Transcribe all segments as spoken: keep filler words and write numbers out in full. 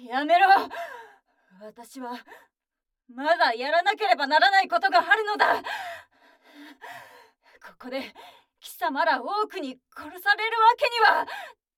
やめろ。私はまだやらなければならないことがあるのだ。ここで貴様ら多くに殺されるわけには。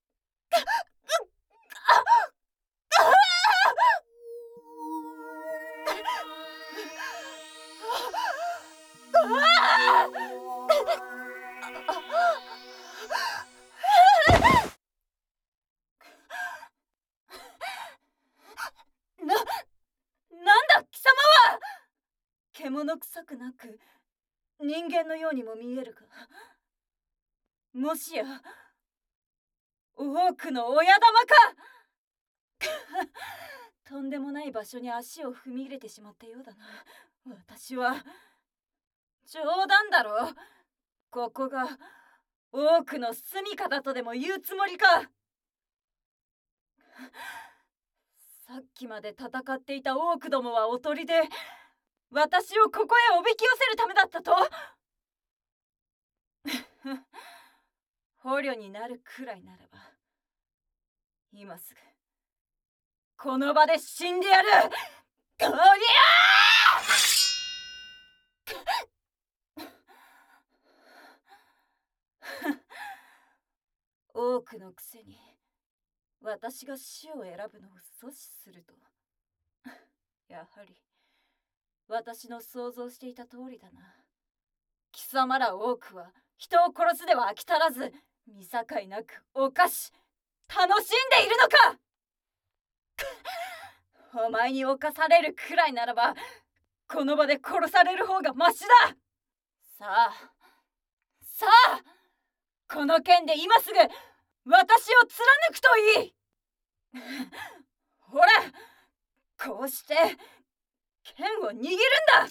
な、なんだ貴様は。獣臭くなく人間のようにも見えるが、もしや多くの親玉か。とんでもない場所に足を踏み入れてしまったようだな。私は。冗談だろ。ここが多くの住処だとでも言うつもりか。さっきまで戦っていた多くどもはおとりで、私をここへおびき寄せるためだったと。捕虜になるくらいならば、今すぐこの場で死んでやる。おりゃ多くのくせに私が死を選ぶのを阻止すると。やはり私の想像していた通りだな。貴様ら多くは人を殺すでは飽き足らず、見境なく犯し楽しんでいるのか。お前に侵されるくらいならば、この場で殺される方がマシだ。さあさあ、この剣で今すぐ私を貫くといい。ほら、こうして剣を握るんだ。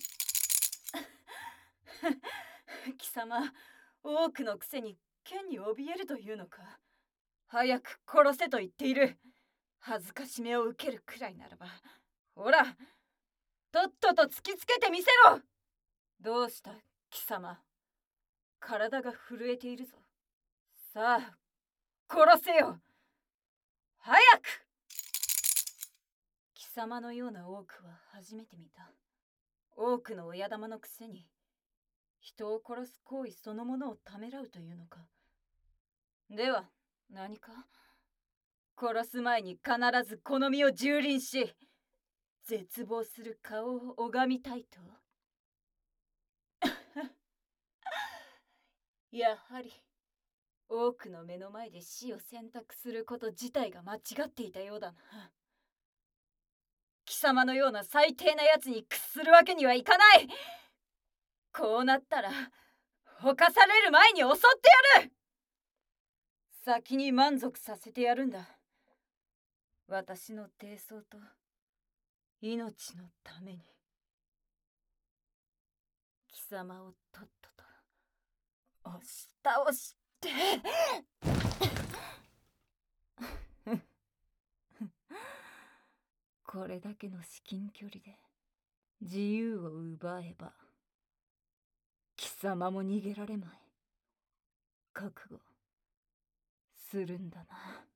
貴様、多くのくせに剣に怯えるというのか。早く殺せと言っている。恥ずかしめを受けるくらいならば、ほら、とっとと突きつけてみせろ。どうした貴様、体が震えているぞ。さあ殺せよ、早く。貴様のような多くは初めて見た。多くの親玉のくせに人を殺す行為そのものをためらうというのか。では何か。殺す前に必ずこの身を蹂躙し、絶望する顔を拝みたいと。やはり多くの目の前で死を選択すること自体が間違っていたようだな。貴様のような最低なやつに屈するわけにはいかない。こうなったら犯される前に襲ってやる。先に満足させてやるんだ。私の低層と命のために。貴様をとっとと押し倒してこれだけの至近距離で自由を奪えば、貴様も逃げられまい。覚悟するんだな。